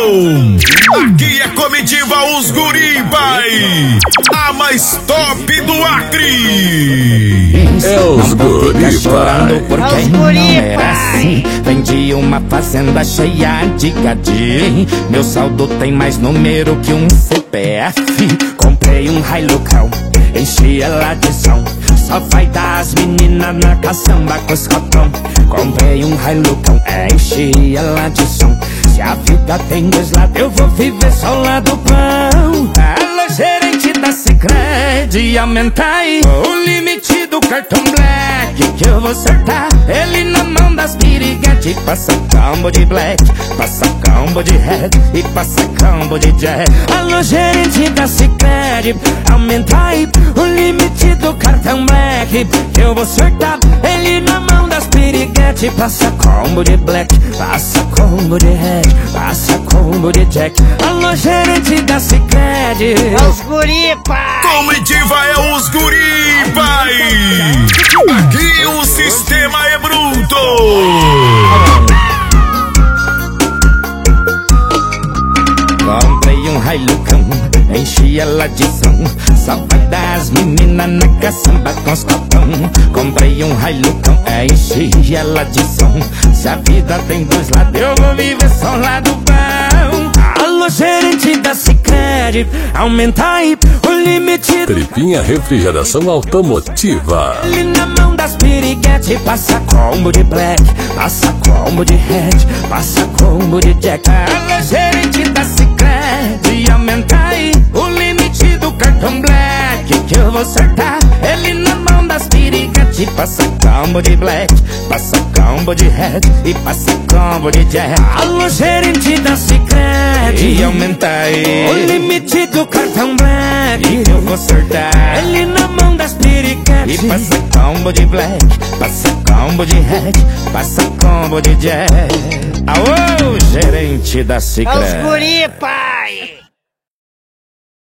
Aqui é Comitiva Os Guri, pai! A mais top do Acre! É os Guri, pai! Porque não era assim. Vendi uma fazenda cheia de gadi. Meu saldo tem mais número que um CPF. Comprei um Hilucão, enchi ela de som. Só vai dar as meninas na caçamba com os cotão. Comprei um Hilucão, enchi ela de som. Se a vida tem dois lados, eu vou viver só o lado bom. Alô, gerente da Sicredi, aumenta aí o limite do cartão Black, que eu vou acertar ele na mão das piriguete. Passa combo de Black, passa combo de Red e passa combo de Jack. Alô, gerente da Sicredi, aumenta aí o limite do cartão Black, que eu vou acertar ele na mão das piriguete. Passa combo de Black, passa combo de Red, passa combo de Jack. Alô, gerente da Sicredi, é os Guri, pai! Comitiva é os Guri, pai! Aqui o sistema é bruto! Comprei um Hilucão, enchi ela de som. Só vai dar as meninas na caçamba com os copão. Comprei um Hilucão, enchi ela de som. Se a vida tem dois lados, eu vou viver só o lado bom. Alô, gerente da Sicredi, aumenta aí o limite do Tripinha Refrigeração Automotiva. ele na mão das piriguete. Passa combo de Black, passa combo de Red, passa combo de Jack. Alô, gerente da Sicredi, aumenta aí o limite do cartão Black, que eu vou acertar ele na mão das piriguete. Passa combo de Black, passa combo de Red e passa combo de Jack. Alô, gerente da Sicredi, aumenta aí o limite do cartão Black, que eu vou acertar ele na mão das piriguete. E passa combo de Black, passa combo de Red, passa combo de Jack. Aô, gerente da É Sicredi. os Guri, pai!